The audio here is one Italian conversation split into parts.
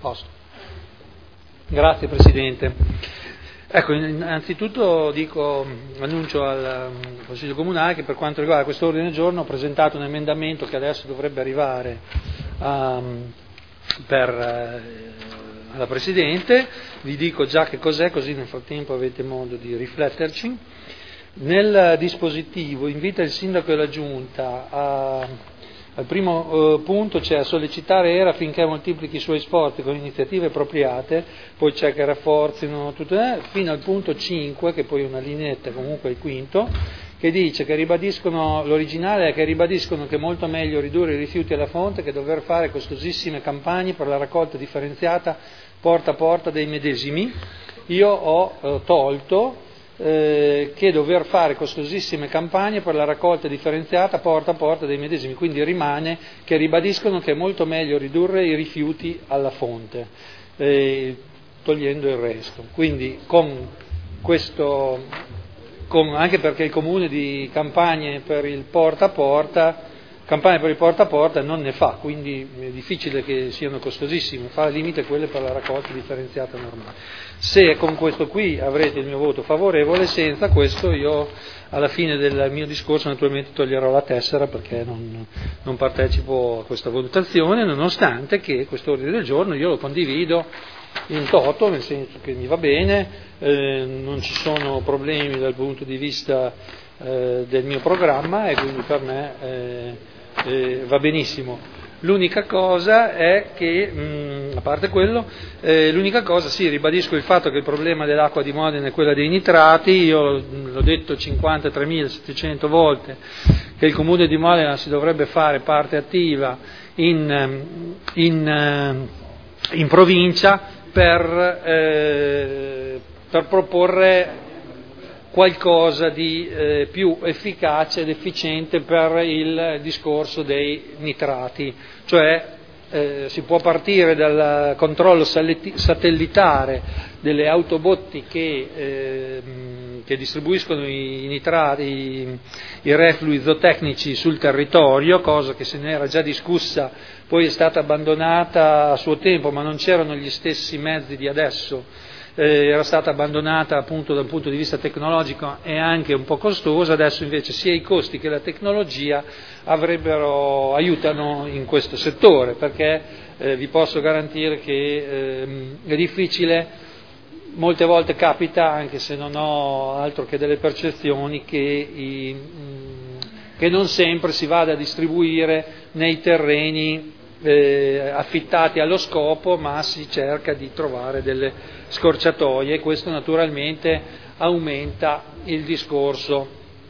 Posto. Grazie Presidente. Ecco, innanzitutto annuncio al Consiglio Comunale che per quanto riguarda questo ordine del giorno ho presentato un emendamento che adesso dovrebbe arrivare alla Presidente. Vi dico già che cos'è, così nel frattempo avete modo di rifletterci. Nel dispositivo invita il Sindaco e la Giunta al primo punto c'è a sollecitare ERA affinché moltiplichi i suoi sforzi con iniziative appropriate, poi c'è che rafforzino tutto, fino al punto 5, che poi è una lineetta, comunque il quinto, che dice che ribadiscono, l'originale è che ribadiscono che è molto meglio ridurre i rifiuti alla fonte che dover fare costosissime campagne per la raccolta differenziata porta a porta dei medesimi. Io ho tolto che dover fare costosissime campagne per la raccolta differenziata porta a porta dei medesimi, quindi rimane che ribadiscono che è molto meglio ridurre i rifiuti alla fonte, togliendo il resto. Quindi anche perché il comune di campagne per il porta a porta non ne fa, quindi è difficile che siano costosissime, fa al limite quelle per la raccolta differenziata normale. Se con questo qui avrete il mio voto favorevole, senza questo io alla fine del mio discorso naturalmente toglierò la tessera perché non partecipo a questa votazione, nonostante che questo ordine del giorno io lo condivido in toto, nel senso che mi va bene, non ci sono problemi dal punto di vista del mio programma e quindi per me va benissimo. L'unica cosa è che, a parte quello, ribadisco il fatto che il problema dell'acqua di Modena è quello dei nitrati. Io l'ho detto 53.700 volte che il Comune di Modena si dovrebbe fare parte attiva in provincia per proporre qualcosa di più efficace ed efficiente per il discorso dei nitrati, cioè si può partire dal controllo satellitare delle autobotti che distribuiscono i nitrati, i reflui zootecnici sul territorio, cosa che se ne era già discussa, poi è stata abbandonata a suo tempo, ma non c'erano gli stessi mezzi di adesso. Era stata abbandonata appunto dal punto di vista tecnologico e anche un po' costosa, adesso invece sia i costi che la tecnologia aiutano in questo settore, perché vi posso garantire che è difficile, molte volte capita, anche se non ho altro che delle percezioni, che non sempre si vada a distribuire nei terreni affittati allo scopo, ma si cerca di trovare delle scorciatoie e questo naturalmente aumenta il discorso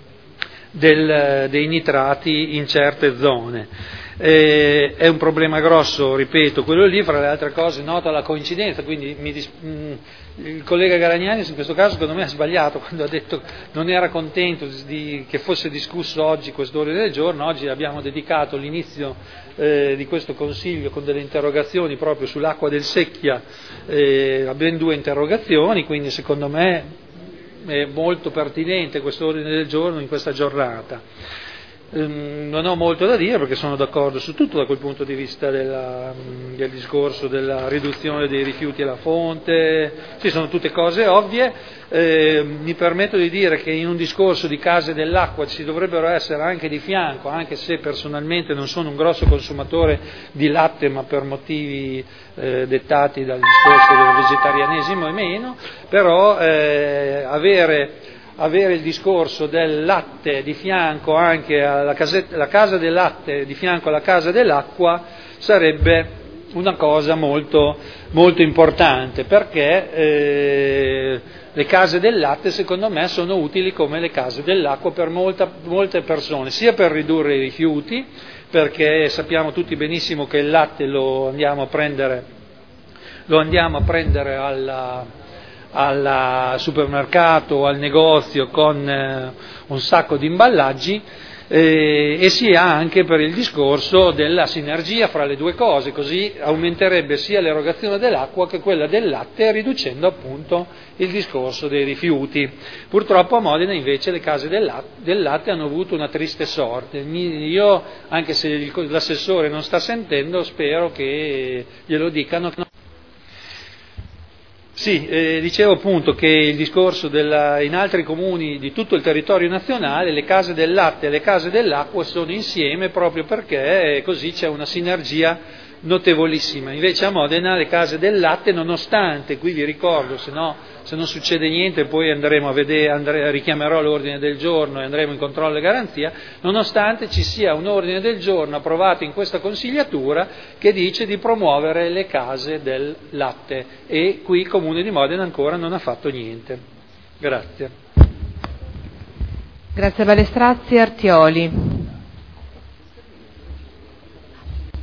dei nitrati in certe zone. È un problema grosso, ripeto, quello lì. Fra le altre cose noto la coincidenza, quindi il collega Garagnani in questo caso secondo me ha sbagliato quando ha detto non era contento che fosse discusso oggi questo ordine del giorno. Oggi abbiamo dedicato l'inizio di questo Consiglio con delle interrogazioni proprio sull'acqua del Secchia, a ben 2 interrogazioni, quindi secondo me è molto pertinente questo ordine del giorno in questa giornata. Non ho molto da dire perché sono d'accordo su tutto da quel punto di vista del discorso della riduzione dei rifiuti alla fonte, sì, sono tutte cose ovvie. Mi permetto di dire che in un discorso di case dell'acqua ci dovrebbero essere anche di fianco, anche se personalmente non sono un grosso consumatore di latte, ma per motivi dettati dal discorso del vegetarianesimo e meno, però avere il discorso del latte di fianco anche alla la casa del latte di fianco alla casa dell'acqua sarebbe una cosa molto, molto importante, perché le case del latte secondo me sono utili come le case dell'acqua per molte persone, sia per ridurre i rifiuti, perché sappiamo tutti benissimo che il latte lo andiamo a prendere al supermercato o al negozio con un sacco di imballaggi, e sia anche per il discorso della sinergia fra le due cose, così aumenterebbe sia l'erogazione dell'acqua che quella del latte, riducendo appunto il discorso dei rifiuti. Purtroppo a Modena invece le case del latte hanno avuto una triste sorte. Io, anche se l'assessore non sta sentendo, spero che glielo dicano. Sì, dicevo appunto che il discorso in altri comuni di tutto il territorio nazionale le case del latte e le case dell'acqua sono insieme proprio perché così c'è una sinergia notevolissima. Invece a Modena le case del latte, nonostante, qui vi ricordo, se non succede niente poi andremo a vedere, richiamerò l'ordine del giorno e andremo in controllo e garanzia, nonostante ci sia un ordine del giorno approvato in questa consigliatura che dice di promuovere le case del latte e qui il Comune di Modena ancora non ha fatto niente. Grazie. Grazie Balestrazzi. Artioli.